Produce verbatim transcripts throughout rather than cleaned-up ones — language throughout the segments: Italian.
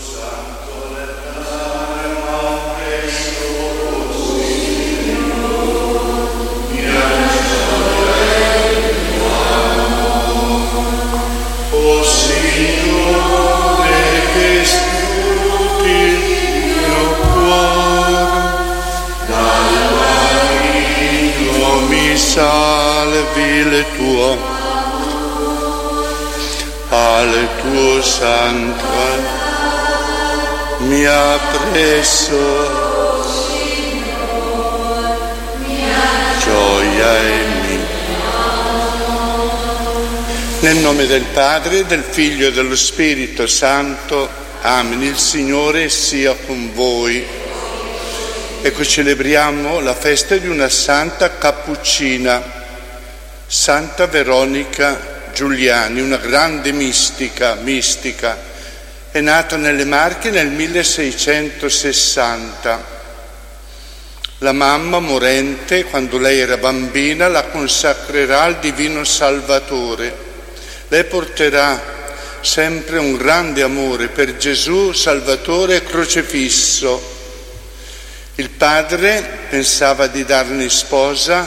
Salvi il tuo, al tuo santo mi ha preso, gioia e mia. Nel nome del Padre, del Figlio e dello Spirito Santo, amen. Il Signore sia con voi. Ecco, celebriamo la festa di una santa cappuccina, Santa Veronica Giuliani, una grande mistica, mistica. È nata nelle Marche nel milleseicentosessanta. La mamma, morente, quando lei era bambina, la consacrerà al Divino Salvatore. Lei porterà sempre un grande amore per Gesù, Salvatore crocifisso. Il padre pensava di darne sposa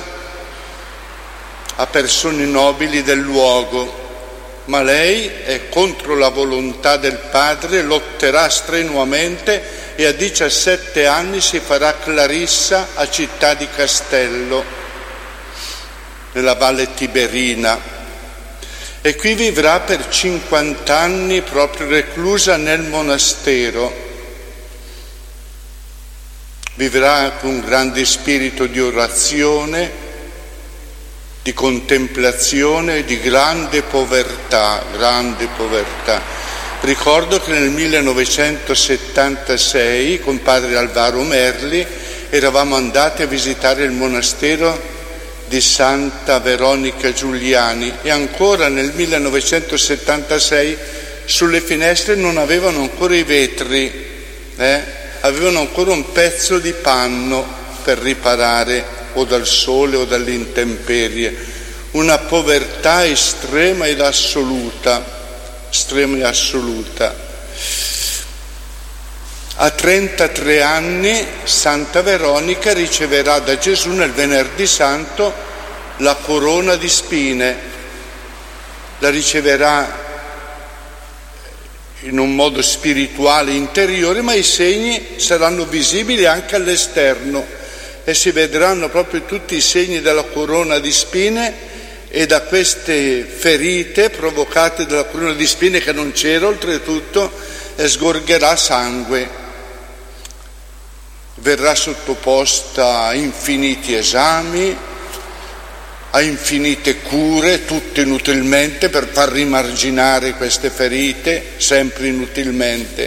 a persone nobili del luogo, ma lei è contro la volontà del padre, lotterà strenuamente e a diciassette anni si farà clarissa a Città di Castello, nella Valle Tiberina, e qui vivrà per cinquanta anni proprio reclusa nel monastero. Vivrà con grande spirito di orazione, di contemplazione, di grande povertà, grande povertà. Ricordo che nel millenovecentosettantasei con padre Alvaro Merli eravamo andati a visitare il monastero di Santa Veronica Giuliani e ancora nel millenovecentosettantasei sulle finestre non avevano ancora i vetri, eh? avevano ancora un pezzo di panno per riparare o dal sole o dalle intemperie. Una povertà estrema ed assoluta, estrema e assoluta. A trentatré anni Santa Veronica riceverà da Gesù nel Venerdì Santo la corona di spine. La riceverà in un modo spirituale interiore, ma i segni saranno visibili anche all'esterno e si vedranno proprio tutti i segni della corona di spine, e da queste ferite provocate dalla corona di spine, che non c'era oltretutto, sgorgerà sangue. Verrà sottoposta a infiniti esami, a infinite cure, tutte inutilmente, per far rimarginare queste ferite, sempre inutilmente.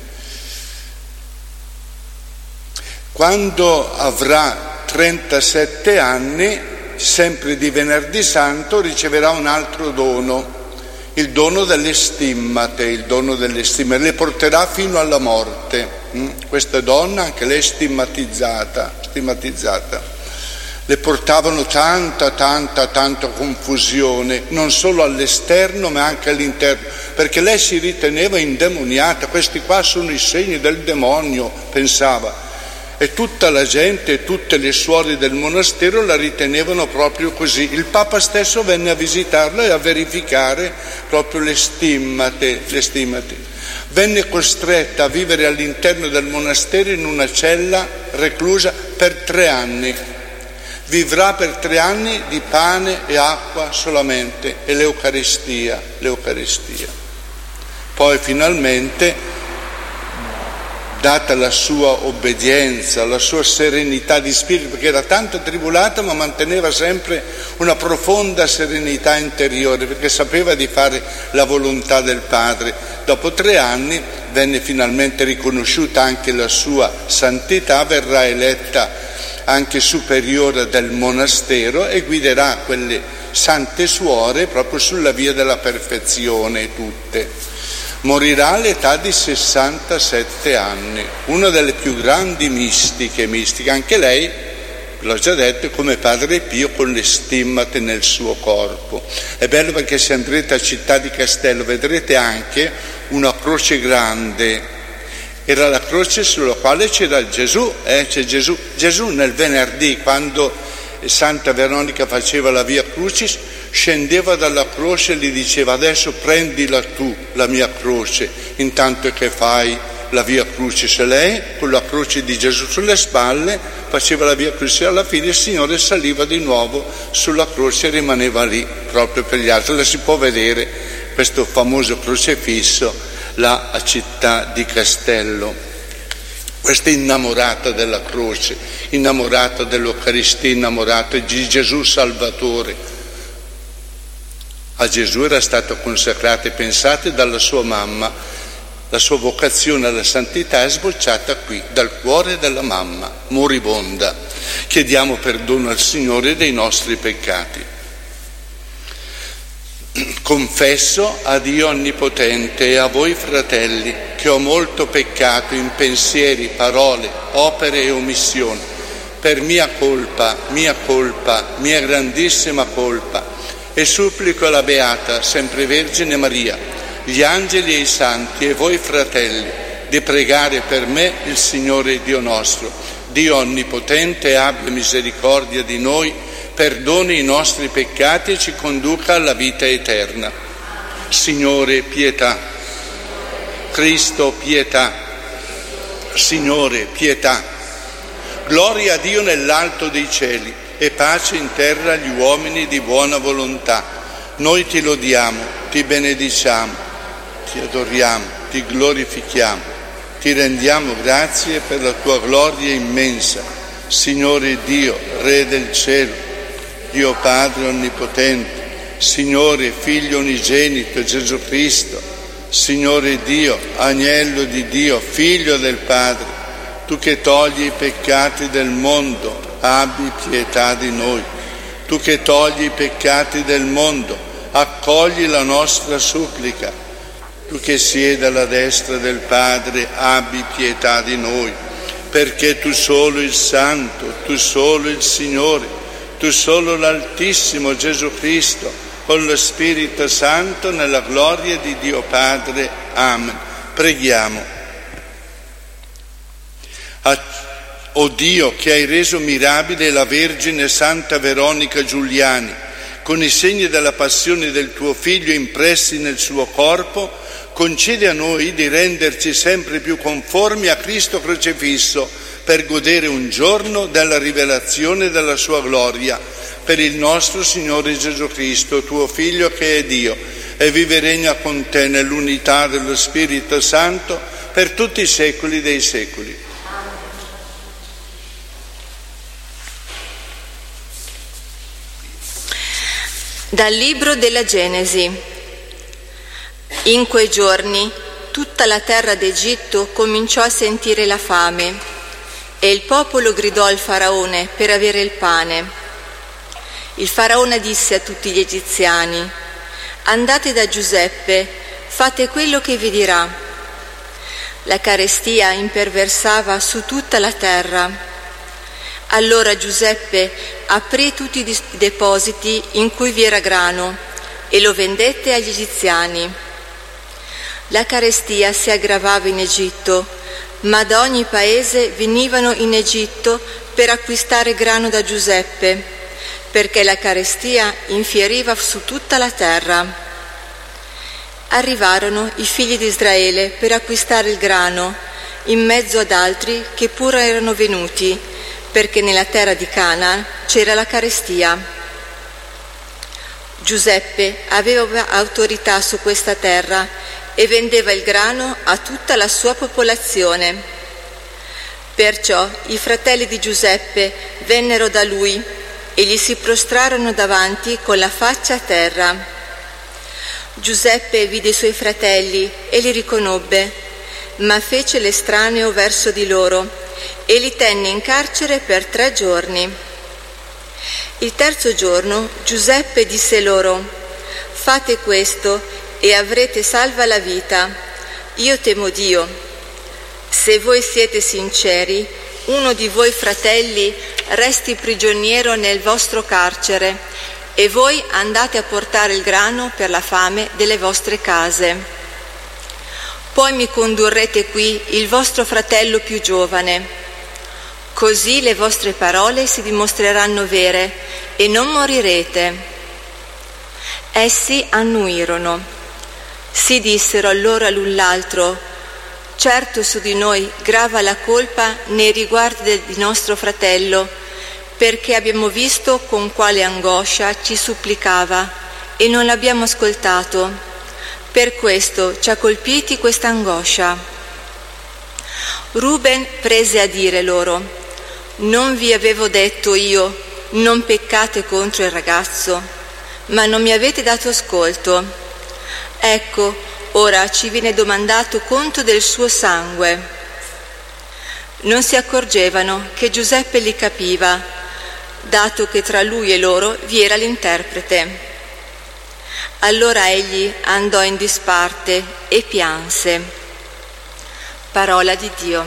Quando avrà trentasette anni, sempre di Venerdì Santo, riceverà un altro dono, il dono delle stimmate, il dono delle stimmate, le porterà fino alla morte. Questa donna, anche lei stigmatizzata, stigmatizzata. Le portavano tanta, tanta, tanta confusione, non solo all'esterno ma anche all'interno, perché lei si riteneva indemoniata. Questi qua sono i segni del demonio, pensava, e tutta la gente e tutte le suore del monastero la ritenevano proprio così. Il Papa stesso venne a visitarla e a verificare proprio le stimmate, le stimmate. Venne costretta a vivere all'interno del monastero in una cella reclusa per tre anni. Vivrà per tre anni di pane e acqua solamente e l'Eucaristia, l'Eucaristia. Poi finalmente, data la sua obbedienza, la sua serenità di spirito, perché era tanto tribulata ma manteneva sempre una profonda serenità interiore, perché sapeva di fare la volontà del Padre. Dopo tre anni venne finalmente riconosciuta anche la sua santità, verrà eletta anche superiore del monastero e guiderà quelle sante suore proprio sulla via della perfezione tutte. Morirà all'età di sessantasette anni, una delle più grandi mistiche, mistiche, anche lei, l'ho già detto, come Padre Pio, con le stimmate nel suo corpo. È bello perché se andrete a Città di Castello vedrete anche una croce grande Era la croce sulla quale c'era Gesù, eh? C'è Gesù. Gesù nel venerdì, quando Santa Veronica faceva la Via Crucis, scendeva dalla croce e gli diceva: adesso prendila tu la mia croce, intanto che fai la Via Crucis. E lei, con la croce di Gesù sulle spalle, faceva la Via Crucis. Alla fine il Signore saliva di nuovo sulla croce e rimaneva lì proprio per gli altri. La si può vedere, questo famoso crocifisso, là a Città di Castello. Questa innamorata della croce, innamorata dell'Eucaristia, innamorata di Gesù Salvatore. A Gesù era stato consacrato, pensate, dalla sua mamma. La sua vocazione alla santità è sbocciata qui, dal cuore della mamma, moribonda. Chiediamo perdono al Signore dei nostri peccati. Confesso a Dio Onnipotente e a voi fratelli che ho molto peccato in pensieri, parole, opere e omissioni, per mia colpa, mia colpa, mia grandissima colpa, e supplico alla Beata Sempre Vergine Maria, gli angeli e i santi e voi fratelli di pregare per me il Signore Dio nostro. Dio Onnipotente abbia misericordia di noi, perdoni i nostri peccati e ci conduca alla vita eterna. Signore, pietà. Cristo, pietà. Signore, pietà. Gloria a Dio nell'alto dei cieli e pace in terra agli uomini di buona volontà. Noi ti lodiamo, ti benediciamo, ti adoriamo, ti glorifichiamo, ti rendiamo grazie per la tua gloria immensa. Signore Dio, Re del cielo, Dio Padre Onnipotente, Signore Figlio Unigenito Gesù Cristo, Signore Dio, Agnello di Dio, Figlio del Padre, tu che togli i peccati del mondo, abbi pietà di noi. Tu che togli i peccati del mondo, accogli la nostra supplica. Tu che siedi alla destra del Padre, abbi pietà di noi, perché tu solo il Santo, tu solo il Signore, tu solo l'Altissimo Gesù Cristo, con lo Spirito Santo, nella gloria di Dio Padre. Amen. Preghiamo. O Dio, che hai reso mirabile la Vergine Santa Veronica Giuliani, con i segni della passione del tuo Figlio impressi nel suo corpo, concedi a noi di renderci sempre più conformi a Cristo crocifisso, per godere un giorno della rivelazione della sua gloria, per il nostro Signore Gesù Cristo, tuo Figlio che è Dio, e vive e regna con te nell'unità dello Spirito Santo per tutti i secoli dei secoli. Dal libro della Genesi. In quei giorni tutta la terra d'Egitto cominciò a sentire la fame e il popolo gridò al faraone per avere il pane. Il faraone disse a tutti gli egiziani: andate da Giuseppe, fate quello che vi dirà. La carestia imperversava su tutta la terra. Allora Giuseppe aprì tutti i depositi in cui vi era grano e lo vendette agli egiziani. La carestia si aggravava in Egitto, ma da ogni paese venivano in Egitto per acquistare grano da Giuseppe, perché la carestia infieriva su tutta la terra. Arrivarono i figli di Israele per acquistare il grano, in mezzo ad altri che pure erano venuti, perché nella terra di Canaan c'era la carestia. Giuseppe aveva autorità su questa terra e vendeva il grano a tutta la sua popolazione. Perciò i fratelli di Giuseppe vennero da lui e gli si prostrarono davanti con la faccia a terra. Giuseppe vide i suoi fratelli e li riconobbe, ma fece l'estraneo verso di loro e li tenne in carcere per tre giorni. Il terzo giorno Giuseppe disse loro: fate questo e avrete salva la vita. Io temo Dio. Se voi siete sinceri, uno di voi fratelli resti prigioniero nel vostro carcere e voi andate a portare il grano per la fame delle vostre case. poi mi condurrete qui il vostro fratello più giovane. Così le vostre parole si dimostreranno vere e non morirete. Essi annuirono. Si dissero allora l'un l'altro: certo su di noi grava la colpa nei riguardi di nostro fratello, perché abbiamo visto con quale angoscia ci supplicava e non l'abbiamo ascoltato. Per questo ci ha colpiti questa angoscia. Ruben prese a dire loro: non vi avevo detto io, non peccate contro il ragazzo, ma non mi avete dato ascolto. Ecco, ora ci viene domandato conto del suo sangue. Non si accorgevano che Giuseppe li capiva, dato che tra lui e loro vi era l'interprete. Allora egli andò in disparte e pianse. Parola di Dio.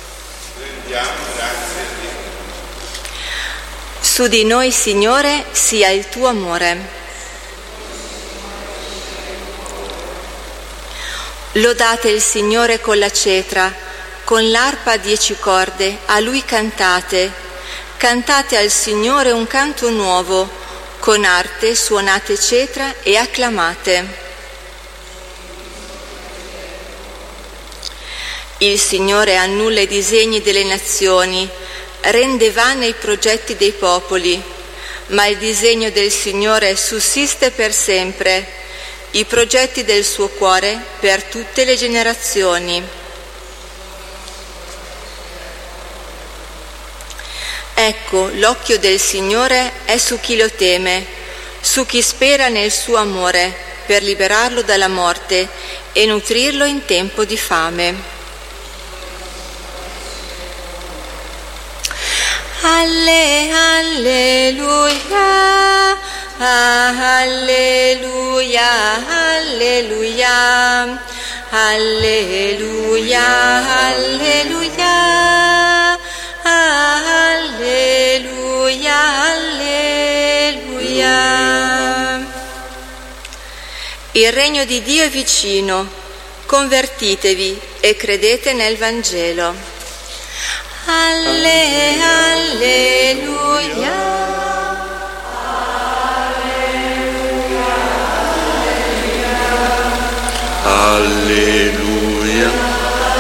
Su di noi, Signore, sia il tuo amore. Lodate il Signore con la cetra, con l'arpa a dieci corde, a Lui cantate. Cantate al Signore un canto nuovo, con arte suonate cetra e acclamate. Il Signore annulla i disegni delle nazioni, rende vani i progetti dei popoli, ma il disegno del Signore sussiste per sempre, i progetti del suo cuore per tutte le generazioni. Ecco, l'occhio del Signore è su chi lo teme, su chi spera nel suo amore, per liberarlo dalla morte e nutrirlo in tempo di fame. Alle, alleluia, alleluia, alleluia, alleluia, alleluia. Alleluia, alleluia. Il regno di Dio è vicino, convertitevi e credete nel Vangelo. Alle, alleluia. Alleluia.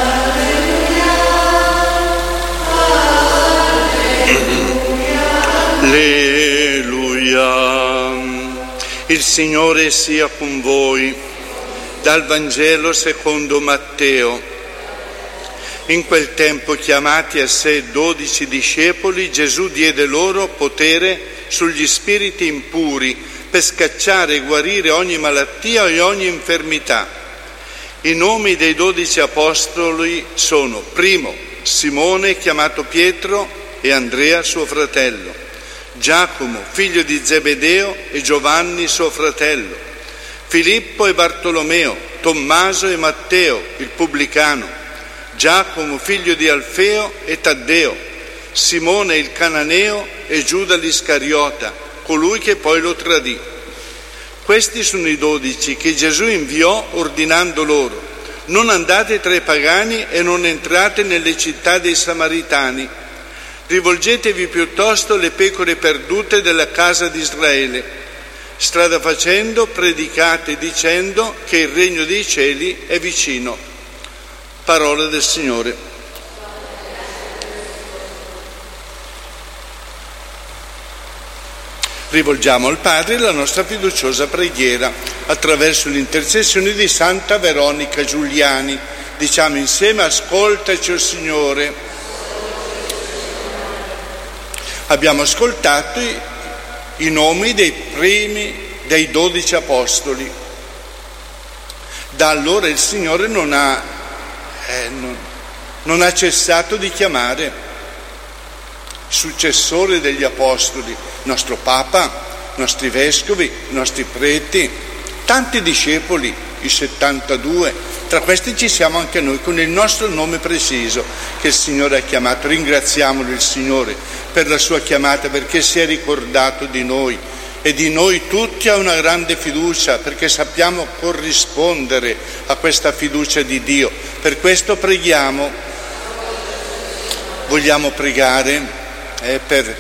Alleluia. Il Signore sia con voi. Dal Vangelo secondo Matteo. In quel tempo, chiamati a sé dodici discepoli, Gesù diede loro potere sugli spiriti impuri per scacciare e guarire ogni malattia e ogni infermità. I nomi dei dodici apostoli sono: primo, Simone chiamato Pietro e Andrea suo fratello, Giacomo figlio di Zebedeo e Giovanni suo fratello, Filippo e Bartolomeo, Tommaso e Matteo il pubblicano, Giacomo figlio di Alfeo e Taddeo, Simone il cananeo e Giuda l'Iscariota, colui che poi lo tradì. Questi sono i dodici che Gesù inviò ordinando loro: non andate tra i pagani e non entrate nelle città dei Samaritani. Rivolgetevi piuttosto alle pecore perdute della casa di Israele. Strada facendo, predicate dicendo che il regno dei cieli è vicino. Parola del Signore. Rivolgiamo al Padre la nostra fiduciosa preghiera attraverso l'intercessione di Santa Veronica Giuliani. Diciamo insieme: ascoltaci, o Signore. Abbiamo ascoltato i, i nomi dei primi dei dodici apostoli. Da allora il Signore non ha, eh, non, non ha cessato di chiamare successori degli apostoli, nostro Papa, nostri vescovi, nostri preti, tanti discepoli, i settantadue. Tra questi ci siamo anche noi con il nostro nome preciso che il Signore ha chiamato. Ringraziamolo il Signore per la sua chiamata, perché si è ricordato di noi e di noi tutti ha una grande fiducia, perché sappiamo corrispondere a questa fiducia di Dio. Per questo preghiamo. Vogliamo pregare eh, per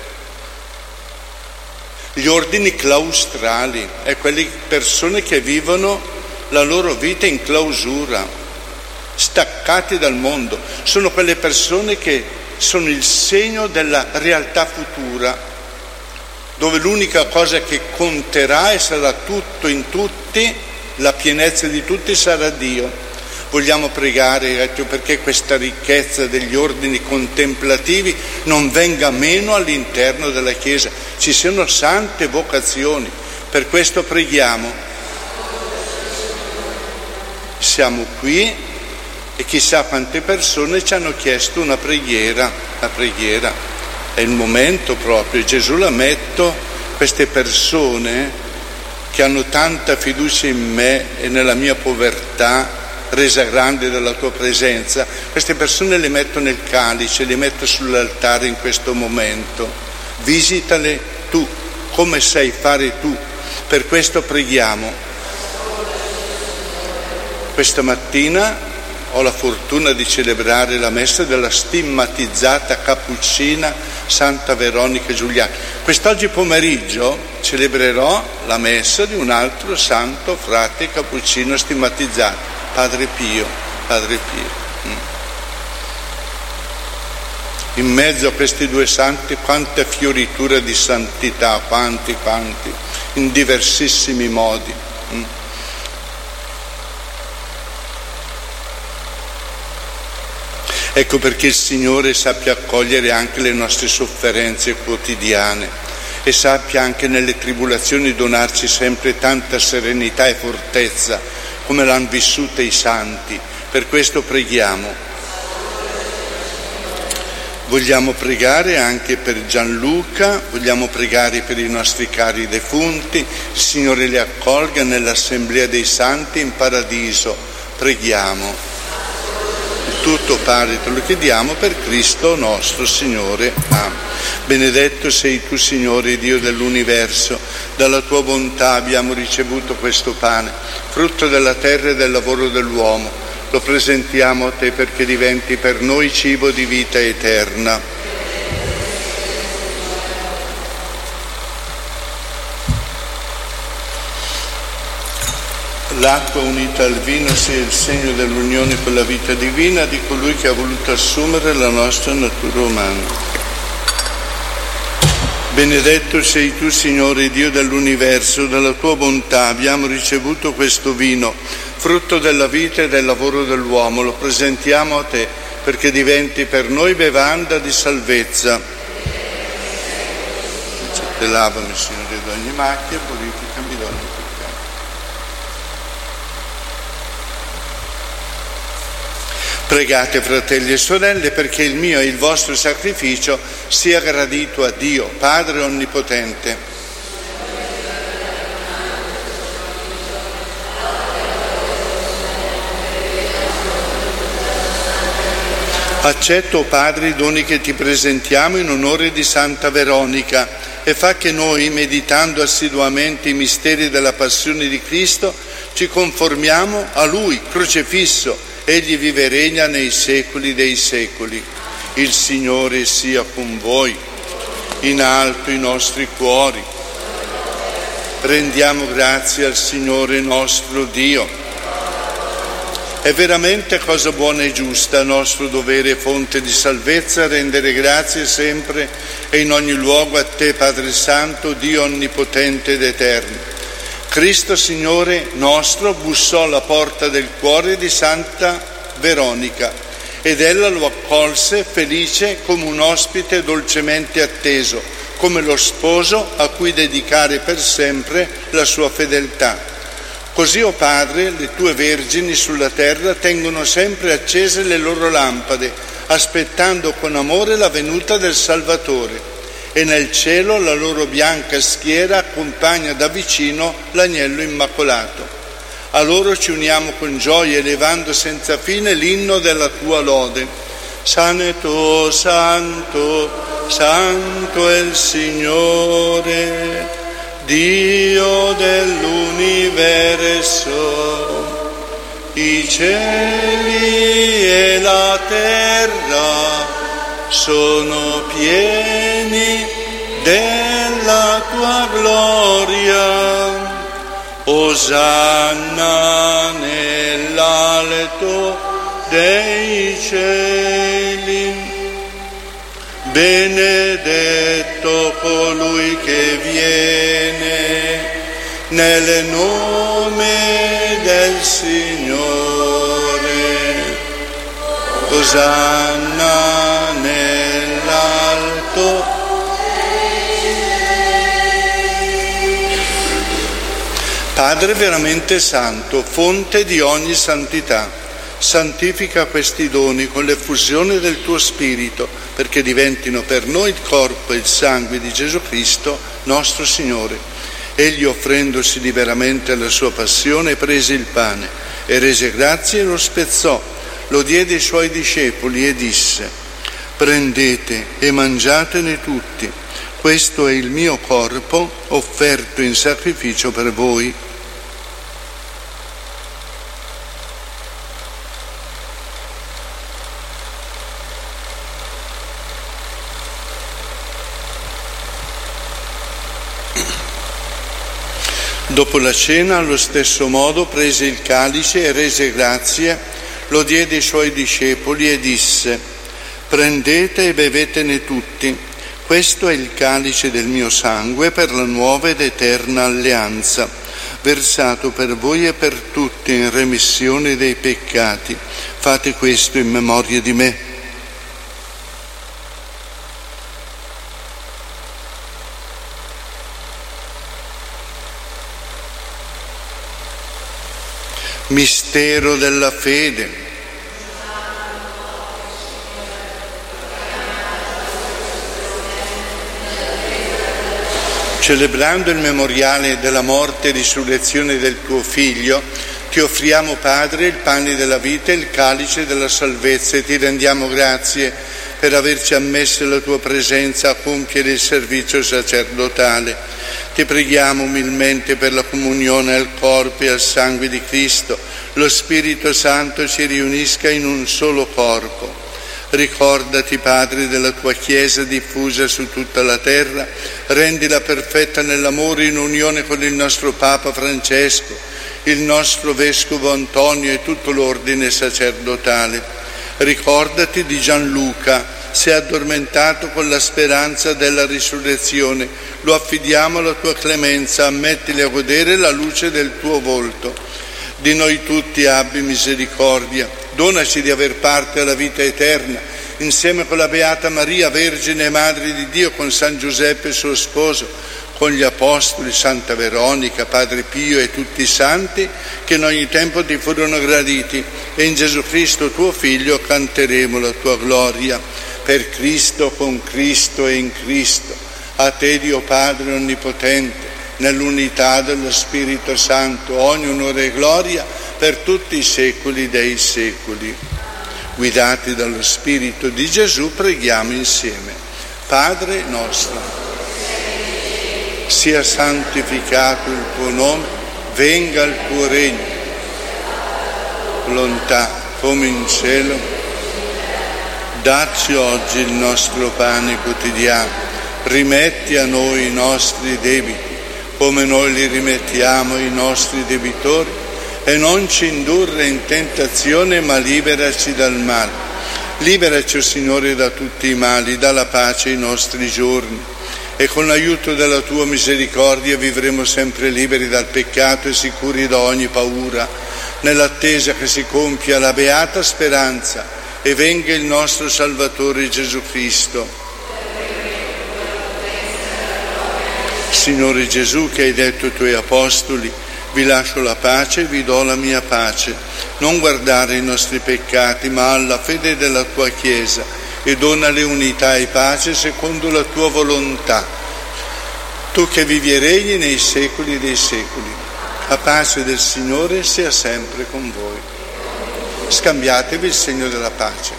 gli ordini claustrali, e quelle persone che vivono la loro vita in clausura, staccati dal mondo. Sono quelle persone che sono il segno della realtà futura, dove l'unica cosa che conterà e sarà tutto in tutti, la pienezza di tutti sarà Dio. Vogliamo pregare perché questa ricchezza degli ordini contemplativi non venga meno all'interno della Chiesa, ci siano sante vocazioni. Per questo preghiamo. Siamo qui e chissà quante persone ci hanno chiesto una preghiera, una preghiera. È il momento proprio, Gesù l'ha messo, queste persone che hanno tanta fiducia in me e nella mia povertà resa grande dalla tua presenza, queste persone le metto nel calice, le metto sull'altare in questo momento. Visitale tu, come sai fare tu. Per questo preghiamo. Questa mattina ho la fortuna di celebrare la messa della stigmatizzata cappuccina Santa Veronica Giuliani. Quest'oggi pomeriggio celebrerò la messa di un altro santo frate cappuccino stigmatizzato, Padre Pio, Padre Pio. In mezzo a questi due santi quanta fioritura di santità, quanti, quanti, in diversissimi modi. Ecco perché il Signore sappia accogliere anche le nostre sofferenze quotidiane e sappia anche nelle tribulazioni donarci sempre tanta serenità e fortezza, come l'hanno vissuta i santi. Per questo preghiamo. Vogliamo pregare anche per Gianluca, vogliamo pregare per i nostri cari defunti. Il Signore li accolga nell'assemblea dei santi in paradiso. Preghiamo. Tutto, Padre, te lo chiediamo per Cristo nostro Signore. Amen. Benedetto sei tu, Signore, Dio dell'universo. Dalla tua bontà abbiamo ricevuto questo pane, frutto della terra e del lavoro dell'uomo. Lo presentiamo a te perché diventi per noi cibo di vita eterna. L'acqua unita al vino sia il segno dell'unione con la vita divina di colui che ha voluto assumere la nostra natura umana. Benedetto sei tu, Signore, Dio dell'universo, dalla tua bontà abbiamo ricevuto questo vino, frutto della vita e del lavoro dell'uomo. Lo presentiamo a te perché diventi per noi bevanda di salvezza. Te lavami, Signore, da ogni macchia, purificami da ogni peccato. Pregate, fratelli e sorelle, perché il mio e il vostro sacrificio sia gradito a Dio, Padre Onnipotente. Accetto, Padre, i doni che ti presentiamo in onore di Santa Veronica e fa che noi, meditando assiduamente i misteri della passione di Cristo, ci conformiamo a Lui, crocefisso. Egli vive e regna nei secoli dei secoli. Il Signore sia con voi. In alto i nostri cuori. Rendiamo grazie al Signore nostro Dio. È veramente cosa buona e giusta, nostro dovere e fonte di salvezza, rendere grazie sempre e in ogni luogo a te, Padre Santo, Dio onnipotente ed eterno. Cristo Signore nostro bussò alla porta del cuore di Santa Veronica ed ella lo accolse felice come un ospite dolcemente atteso, come lo sposo a cui dedicare per sempre la sua fedeltà. Così, o Padre, le tue vergini sulla terra tengono sempre accese le loro lampade, aspettando con amore la venuta del Salvatore. E nel cielo la loro bianca schiera accompagna da vicino l'agnello immacolato. A loro ci uniamo con gioia, elevando senza fine l'inno della tua lode. Santo, santo, santo è il Signore, Dio dell'universo, i cieli e la terra sono pieni della tua gloria. Osanna nell'alto dei cieli. Benedetto colui che viene nel nome del Signore. Osanna nell'alto. Padre veramente santo, fonte di ogni santità, santifica questi doni con l'effusione del tuo Spirito, perché diventino per noi il corpo e il sangue di Gesù Cristo, nostro Signore. Egli, offrendosi liberamente alla sua passione, prese il pane e rese grazie e lo spezzò, lo diede ai suoi discepoli e disse: prendete e mangiatene tutti, questo è il mio corpo offerto in sacrificio per voi. Dopo la cena, allo stesso modo, prese il calice e rese grazie, lo diede ai suoi discepoli e disse: prendete e bevetene tutti, questo è il calice del mio sangue per la nuova ed eterna alleanza, versato per voi e per tutti in remissione dei peccati. Fate questo in memoria di me. Mistero della fede. Celebrando il memoriale della morte e risurrezione del tuo Figlio, ti offriamo, Padre, il pane della vita e il calice della salvezza, e ti rendiamo grazie per averci ammesso la tua presenza a compiere il servizio sacerdotale. Ti preghiamo umilmente per la comunione al corpo e al sangue di Cristo. Lo Spirito Santo ci riunisca in un solo corpo. Ricordati, Padre, della tua Chiesa diffusa su tutta la terra, rendila perfetta nell'amore in unione con il nostro Papa Francesco, il nostro Vescovo Antonio e tutto l'ordine sacerdotale. Ricordati di Gianluca, si è addormentato con la speranza della risurrezione. Lo affidiamo alla tua clemenza, ammettili a godere la luce del tuo volto. Di noi tutti abbi misericordia, donaci di aver parte alla vita eterna, insieme con la Beata Maria, Vergine e Madre di Dio, con San Giuseppe suo sposo, con gli Apostoli, Santa Veronica, Padre Pio e tutti i santi che in ogni tempo ti furono graditi, e in Gesù Cristo tuo Figlio canteremo la tua gloria. Per Cristo, con Cristo e in Cristo, a te Dio Padre Onnipotente, nell'unità dello Spirito Santo, ogni onore e gloria per tutti i secoli dei secoli. Guidati dallo Spirito di Gesù, preghiamo insieme. Padre nostro, sia santificato il tuo nome, venga il tuo regno, volontà come in cielo. Dacci oggi il nostro pane quotidiano, rimetti a noi i nostri debiti, come noi li rimettiamo ai nostri debitori, e non ci indurre in tentazione, ma liberaci dal male. Liberaci, o Signore, da tutti i mali, dà la pace ai nostri giorni, e con l'aiuto della tua misericordia vivremo sempre liberi dal peccato e sicuri da ogni paura, nell'attesa che si compia la beata speranza e venga il nostro Salvatore Gesù Cristo. Signore Gesù, che hai detto ai tuoi apostoli: vi lascio la pace, vi do la mia pace. Non guardare i nostri peccati, ma alla fede della tua Chiesa, e donale unità e pace secondo la tua volontà. Tu che vivi e regni nei secoli dei secoli. La pace del Signore sia sempre con voi. Scambiatevi il segno della pace.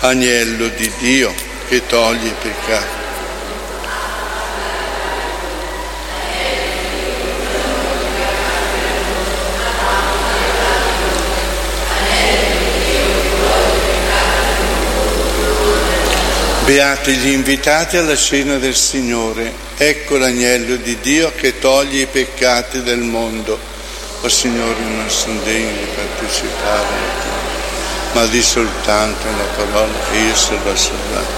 Agnello di Dio che toglie i peccati. Beati gli invitati alla cena del Signore, ecco l'agnello di Dio che toglie i peccati del mondo. O Signore, non sono degno di partecipare, ma di soltanto una parola che io sarò salvato.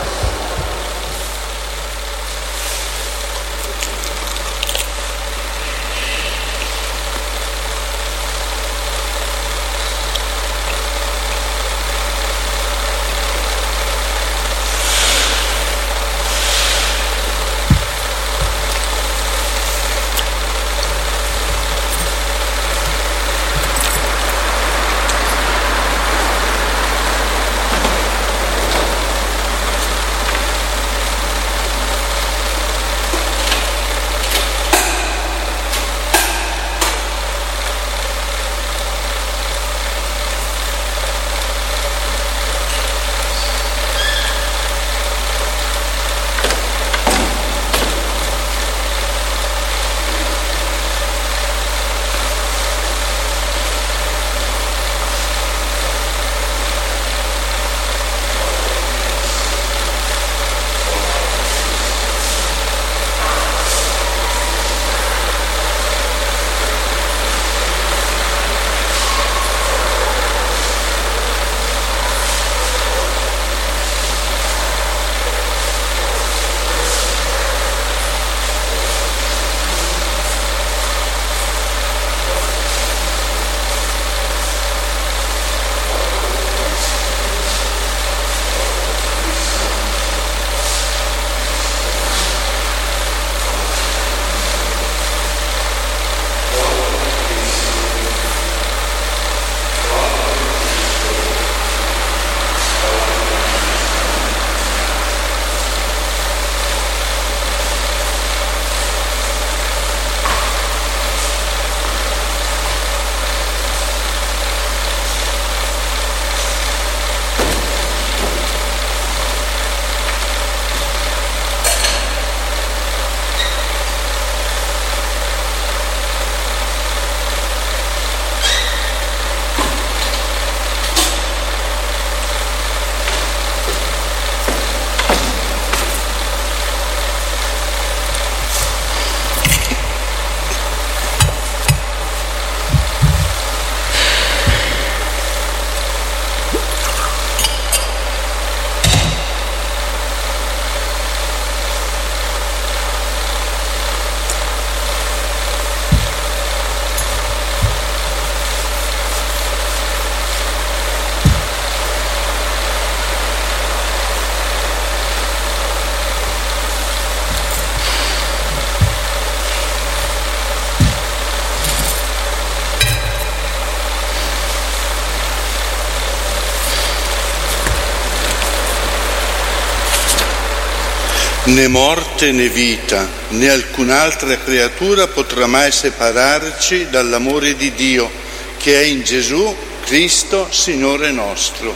Né morte né vita, né alcun'altra creatura potrà mai separarci dall'amore di Dio, che è in Gesù Cristo, Signore nostro.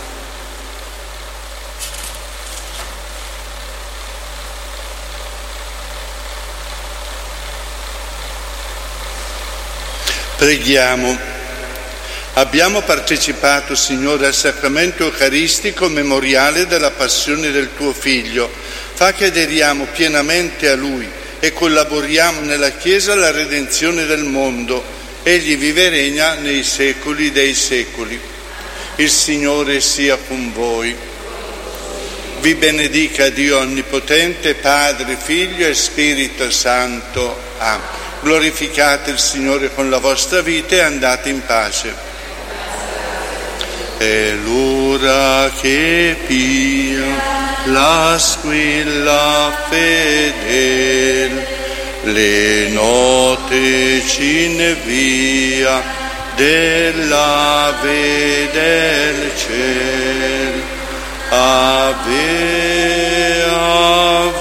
Preghiamo. Abbiamo partecipato, Signore, al sacramento eucaristico memoriale della passione del Tuo Figlio. Fa che aderiamo pienamente a Lui e collaboriamo nella Chiesa alla redenzione del mondo. Egli vive e regna nei secoli dei secoli. Il Signore sia con voi. Vi benedica Dio Onnipotente, Padre, Figlio e Spirito Santo. Amen. Glorificate il Signore con la vostra vita e andate in pace. È l'ora che pia la squilla fedel, le note cinevia dell'ave del ciel. Ave, ave.